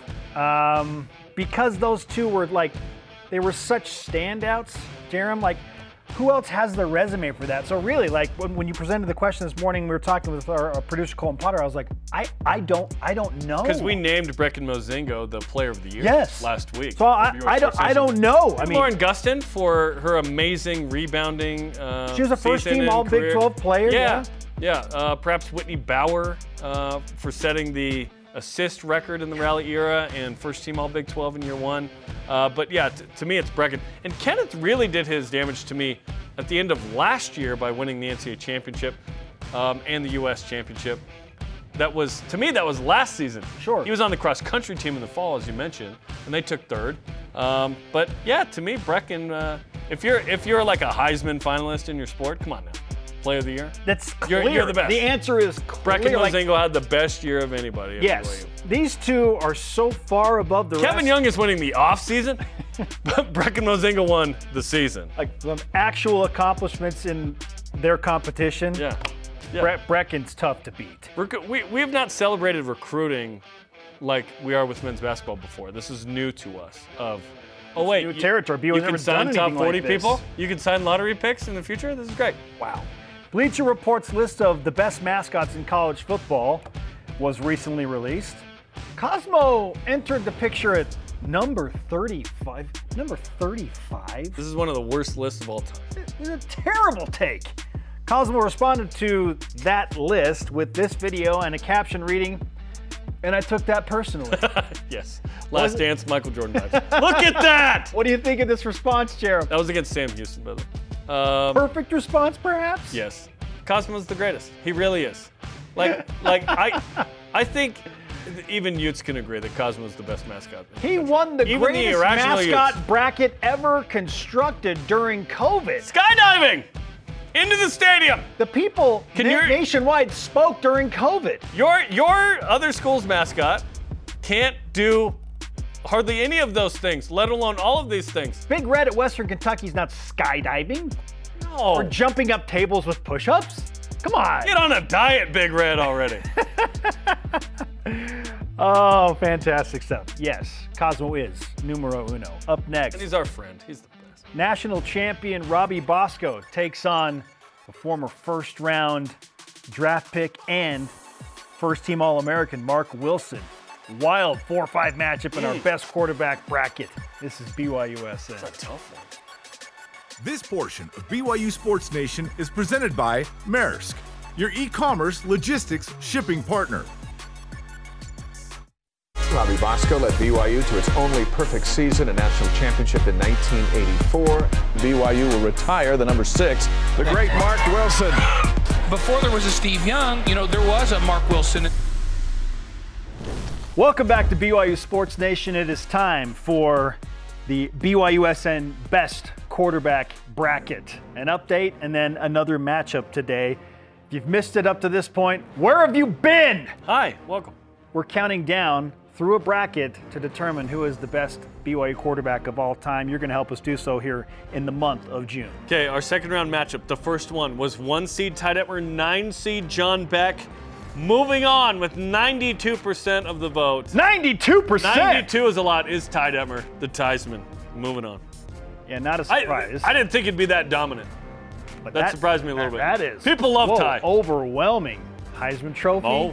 Because those two were they were such standouts, Jerem, who else has the resume for that? So really, when you presented the question this morning, we were talking with our producer Colin Potter. I was like, I don't know. Because we named Brecken Mozingo the Player of the Year last week. So I don't know. I mean, Lauren Gustin for her amazing rebounding. She was a first-team All Big 12 player. Yeah. Perhaps Whitney Bauer for setting the assist record in the Rally era and first-team All Big 12 in year one. But yeah, to me, it's Brecken. And Kenneth really did his damage to me at the end of last year by winning the NCAA championship and the U.S. championship. That was last season. Sure. He was on the cross-country team in the fall, as you mentioned, and they took third. But yeah, to me, Brecken, if you're like a Heisman finalist in your sport, come on now. Player of the Year? That's clear. You're the best. The answer is clear. Brecken Mozingo had the best year of anybody. Yes. These two are so far above the rest. Kevin Young is winning the offseason, but Brecken Mozingo won the season. Some actual accomplishments in their competition. Yeah. Brecken's tough to beat. We have not celebrated recruiting like we are with men's basketball before. This is new to us. New territory. You can sign top 40 people? You can sign lottery picks in the future? This is great. Wow. Bleacher Report's list of the best mascots in college football was recently released. Cosmo entered the picture at number 35. Number 35? This is one of the worst lists of all time. It's a terrible take. Cosmo responded to that list with this video and a caption reading, "And I took that personally." Yes. Last Dance, Michael Jordan vibes. Look at that! What do you think of this response, Jared? That was against Sam Houston, by the way. Perfect response, perhaps? Yes. Cosmo's the greatest. He really is. I think even Utes can agree that Cosmo's the best mascot. He won the greatest mascot bracket ever constructed during COVID. Skydiving! Into the stadium! The people nationwide spoke during COVID. Your other school's mascot can't do hardly any of those things, let alone all of these things. Big Red at Western Kentucky's not skydiving. No. Or jumping up tables with push-ups. Come on. Get on a diet, Big Red, already. Oh, fantastic stuff. Yes, Cosmo is numero uno. Up next. And he's our friend. He's the best. National champion Robbie Bosco takes on the former first-round draft pick and first-team All-American Mark Wilson. Wild 4-5 matchup in our best quarterback bracket. This is BYUSN. That's a tough one. This portion of BYU Sports Nation is presented by Maersk, your e-commerce logistics shipping partner. Robbie Bosco led BYU to its only perfect season, a national championship in 1984. BYU will retire the number 6, the great Mark Wilson. Before there was a Steve Young, there was a Mark Wilson. Welcome back to BYU Sports Nation. It is time for the BYUSN Best Quarterback Bracket. An update and then another matchup today. If you've missed it up to this point, where have you been? Hi, welcome. We're counting down through a bracket to determine who is the best BYU quarterback of all time. You're going to help us do so here in the month of June. Okay, our second round matchup, the first one was 1 seed Ty Detmer, 9 seed John Beck. Moving on with 92% of the vote. 92%? 92 is a lot, is Ty Detmer, the Theismann. Moving on. Yeah, not a surprise. I didn't think it'd be that dominant. But that surprised me a little bit. That is. People love Ty. Overwhelming. Heisman Trophy. Oh.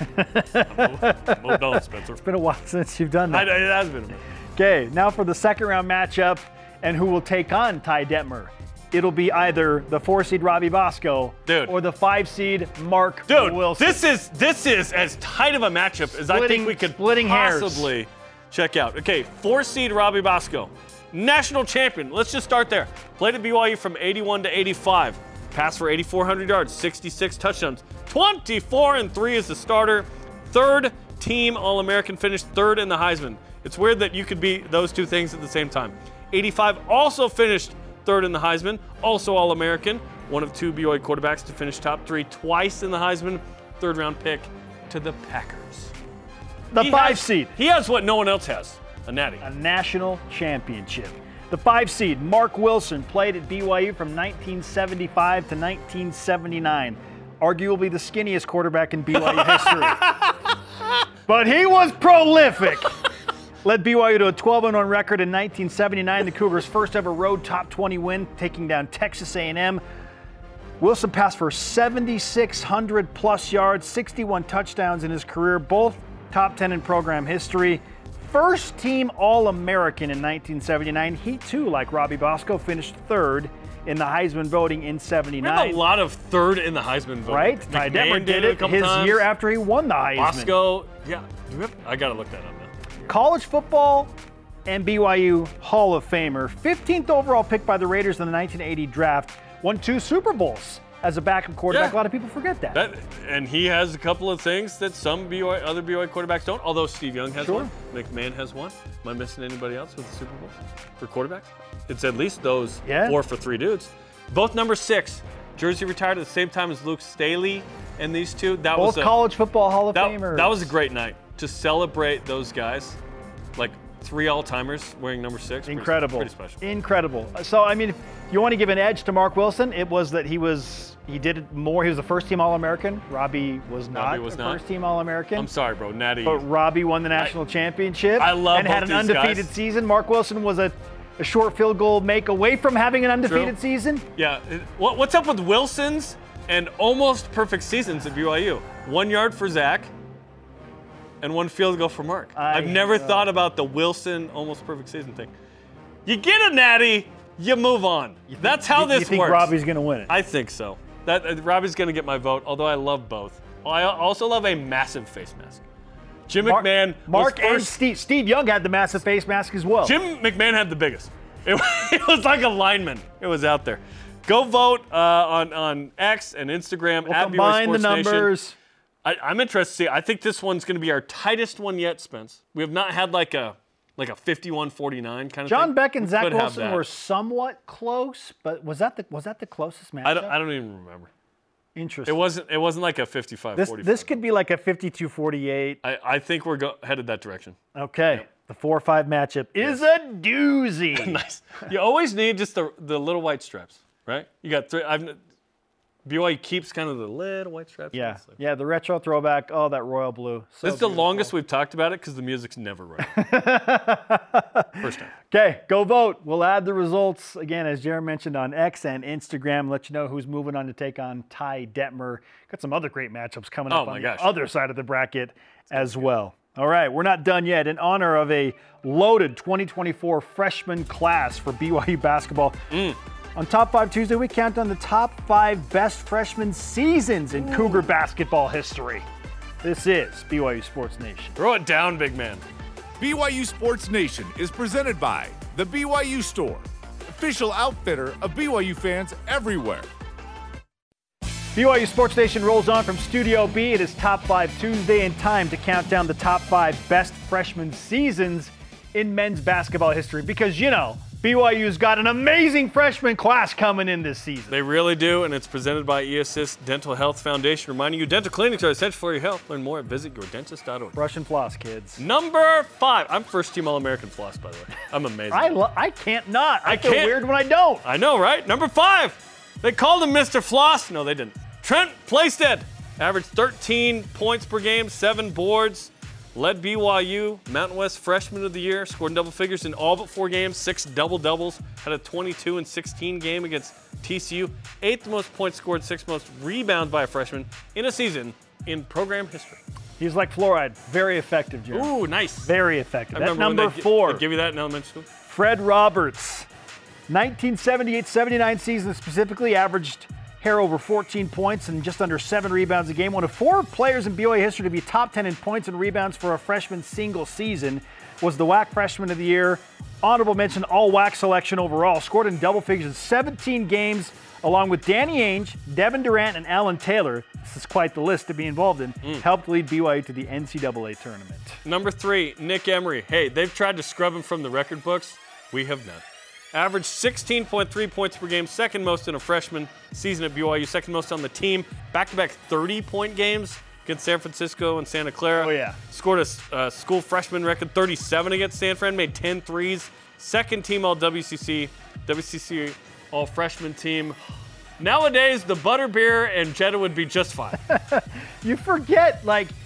Moved on, Spencer. It's been a while since you've done that. It has been a minute. Okay, now for the second round matchup and who will take on Ty Detmer. It'll be either the 4 seed Robbie Bosco or the 5 seed Mark Wilson. This is as tight of a matchup as I think we could possibly check out. Okay, 4 seed Robbie Bosco, national champion. Let's just start there. Played at BYU from 81 to 85. Passed for 8,400 yards, 66 touchdowns, 24-3 as the starter. Third team All-American, finished third in the Heisman. It's weird that you could be those two things at the same time. 85 also finished third in the Heisman, also All-American. One of 2 BYU quarterbacks to finish top 3 twice in the Heisman. Third round pick to the Packers. The 5 seed. He has what no one else has, a natty. A national championship. The 5 seed, Mark Wilson, played at BYU from 1975 to 1979. Arguably the skinniest quarterback in BYU history. But he was prolific. Led BYU to a 12-1 record in 1979, the Cougars' first ever road top 20 win, taking down Texas A&M. Wilson passed for 7,600 plus yards, 61 touchdowns in his career, both top 10 in program history. First team All-American in 1979. He too, like Robbie Bosco, finished third in the Heisman voting in 79. We have a lot of third in the Heisman voting. Right? Ty Detmer did it his year after he won the Heisman. Bosco, yeah. I got to look that up now. College football and BYU Hall of Famer. 15th overall pick by the Raiders in the 1980 draft. Won 2 Super Bowls as a backup quarterback. Yeah. A lot of people forget that. And he has a couple of things that some other BYU quarterbacks don't, although Steve Young has one. McMahon has one. Am I missing anybody else with the Super Bowls for quarterbacks? It's at least those 4 for 3 dudes. Both number 6. Jersey retired at the same time as Luke Staley and these two. Both college football Hall of Famers. That was a great night to celebrate those guys. Like 3 all-timers wearing number 6. Incredible. Pretty special. Incredible. So, I mean, if you want to give an edge to Mark Wilson, it was that he did it more. He was a first-team All-American. Robbie was not first-team All-American. I'm sorry, bro. Natty. But Robbie won the national championship. I love and had an undefeated season. Mark Wilson was a short field goal make away from having an undefeated season. Yeah. What's up with Wilson's and almost perfect seasons at BYU? 1 yard for Zach and 1 field goal for Mark. I've never thought about the Wilson almost perfect season thing. You get a natty, you move on. That's how this works. You think Robbie's going to win it? I think so. Robbie's going to get my vote, although I love both. I also love a massive face mask. Jim McMahon. Mark and Steve Young had the massive face mask as well. Jim McMahon had the biggest. It was like a lineman. It was out there. Go vote on X and Instagram. We'll at combine the numbers. Nation. I'm interested to see. I think this one's going to be our tightest one yet, Spence. We have not had like a 51-49 kind of thing. John Beck and Zach Wilson were somewhat close, but was that the closest matchup? I don't even remember. Interesting. It wasn't like a 55-45. This could be like a 52-48. I think we're headed that direction. Okay. Yep. The 4-5 matchup is a doozy. Nice. You always need just the little white stripes, right? You got 3. BYU keeps kind of the little white stripes. Yeah, the retro throwback. Oh, that royal blue. So this is the longest we've talked about it because the music's never right. First time. Okay, go vote. We'll add the results, again, as Jared mentioned, on X and Instagram. Let you know who's moving on to take on Ty Detmer. Got some other great matchups coming up on the other side of the bracket as well. All right, we're not done yet. In honor of a loaded 2024 freshman class for BYU basketball, on Top 5 Tuesday, we count on the top 5 best freshman seasons in Cougar basketball history. This is BYU Sports Nation. Throw it down, big man. BYU Sports Nation is presented by The BYU Store, official outfitter of BYU fans everywhere. BYU Sports Nation rolls on from Studio B. It is Top 5 Tuesday, and time to count down the top 5 best freshman seasons in men's basketball history. Because, you know, BYU's got an amazing freshman class coming in this season. They really do, and it's presented by eAssist Dental Health Foundation, reminding you dental clinics are essential for your health. Learn more at visityourdentist.org. Brush and floss, kids. Number 5. I'm first-team All-American floss, by the way. I'm amazing. I can't not. I feel weird when I don't. I know, right? Number 5. They called him Mr. Floss. No, they didn't. Trent Playstead averaged 13 points per game, 7 boards, led BYU Mountain West Freshman of the Year, scored in double figures in all but 4 games, 6 double-doubles, had a 22 and 16 game against TCU, 8th most points scored, 6th most rebounds by a freshman in a season in program history. He's like fluoride, very effective, Jeremy. Ooh, nice. Very effective. That's when number 4. They give you that in elementary school? Fred Roberts, 1978-79 season specifically, averaged over 14 points and just under 7 rebounds a game. One of 4 players in BYU history to be top 10 in points and rebounds for a freshman single season. Was the WAC Freshman of the Year. Honorable mention, all WAC selection overall. Scored in double figures in 17 games, along with Danny Ainge, Devin Durant, and Alan Taylor. This is quite the list to be involved in. Helped lead BYU to the NCAA tournament. Number 3, Nick Emery. Hey, they've tried to scrub him from the record books. We have not. Averaged 16.3 points per game, second most in a freshman season at BYU, second most on the team. Back-to-back 30-point games against San Francisco and Santa Clara. Oh, yeah. Scored a school freshman record 37 against San Fran, made 10 threes. Second team All-WCC, WCC All-Freshman team. Nowadays, the Butterbeer and Jetta would be just fine. You forget,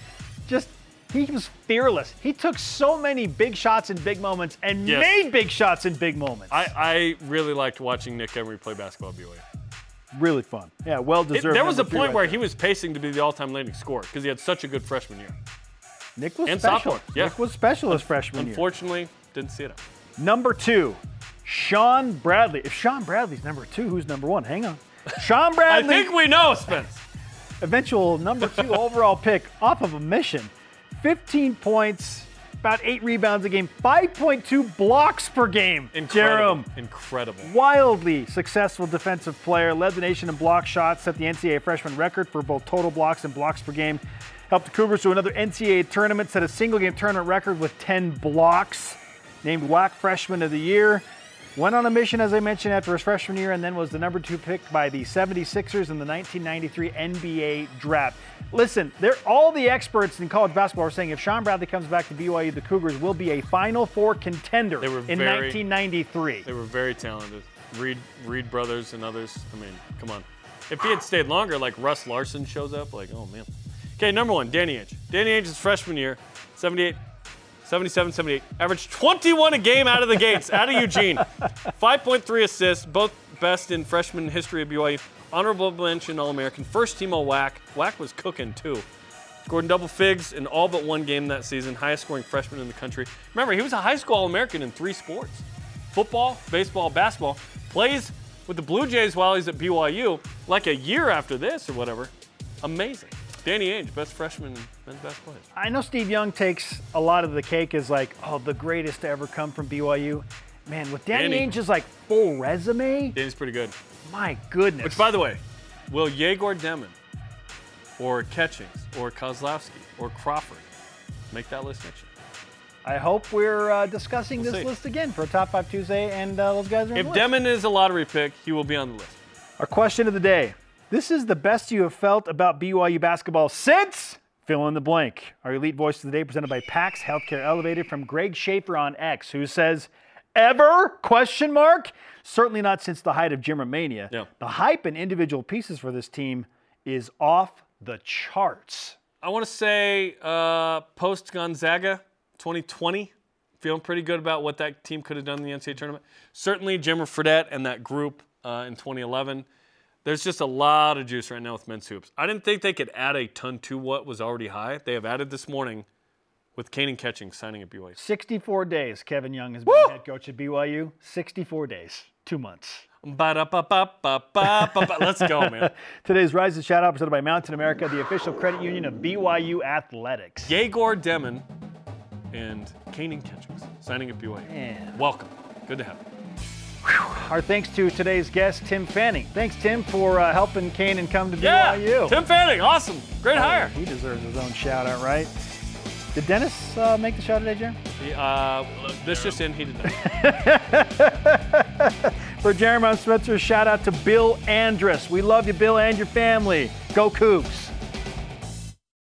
he was fearless. He took so many big shots in big moments and made big shots in big moments. I really liked watching Nick Emery play basketball at BYU. Really fun. Yeah, well-deserved. There was a point where he was pacing to be the all-time leading scorer because he had such a good freshman year. Nick was and special. sophomore. Yeah. Nick was special his freshman year. Unfortunately, didn't see it. Number 2, Sean Bradley. If Sean Bradley's number 2, who's number 1? Hang on. Sean Bradley. I think we know, Spence. Eventual number 2 overall pick off of a mission. 15 points, about 8 rebounds a game, 5.2 blocks per game. Incredible. Jerome. Incredible. Wildly successful defensive player, led the nation in block shots, set the NCAA freshman record for both total blocks and blocks per game. Helped the Cougars to another NCAA tournament, set a single-game tournament record with 10 blocks. Named WAC Freshman of the Year. Went on a mission, as I mentioned, after his freshman year, and then was the number 2 pick by the 76ers in the 1993 NBA draft. Listen, all the experts in college basketball are saying if Sean Bradley comes back to BYU, the Cougars will be a Final Four contender in 1993. They were very talented. Reed brothers and others. I mean, come on. If he had stayed longer, like Russ Larson shows up, oh, man. Okay, number 1, Danny Ainge. Danny Ainge's freshman year, 78. 77, 78. Averaged 21 a game out of the gates, out of Eugene. 5.3 assists, both best in freshman history of BYU. Honorable mention All-American. First team All-WAC. WAC was cooking, too. Scored in double figs in all but 1 game that season. Highest scoring freshman in the country. Remember, he was a high school All-American in 3 sports. Football, baseball, basketball. Plays with the Blue Jays while he's at BYU, like a year after this or whatever. Amazing. Danny Ainge, best freshman in men's basketball history. I know Steve Young takes a lot of the cake as the greatest to ever come from BYU. Man, with Danny Ainge's full resume. Danny's pretty good. My goodness. Which, by the way, will Yegor Demon or Catchings or Kozlowski or Crawford make that list next year? I hope we're discussing this list again for a Top 5 Tuesday, and those guys are in the list. If Demon is a lottery pick, he will be on the list. Our question of the day. This is the best you have felt about BYU basketball since fill in the blank. Our elite voice of the day presented by PAX Healthcare Elevated from Greg Schaefer on X, who says, ever? ? Certainly not since the height of Jimmermania. Yeah. The hype and individual pieces for this team is off the charts. I want to say post-Gonzaga 2020, feeling pretty good about what that team could have done in the NCAA tournament. Certainly Jimmer Fredette and that group in 2011. There's just a lot of juice right now with men's hoops. I didn't think they could add a ton to what was already high. They have added this morning with Kanan Catchings signing at BYU. 64 days Kevin Young has been head coach at BYU. 64 days, 2 months. Ba-da-ba-ba-ba-ba-ba. Let's go, man. Today's Rise and Shout Out presented by Mountain America, the official credit union of BYU Athletics. Yegor Demon and Kanan Catchings signing at BYU. Man. Welcome. Good to have you. Our thanks to today's guest, Tim Fanning. Thanks, Tim, for helping Kanan come to Yeah, BYU. Tim Fanning, awesome. Great hire. He deserves his own shout out, right? Did Dennis make the show today, Jeremy? This just in, he did not. For Jeremy, I'm Spencer. Shout out to Bill Andrus. We love you, Bill, and your family. Go Cougs.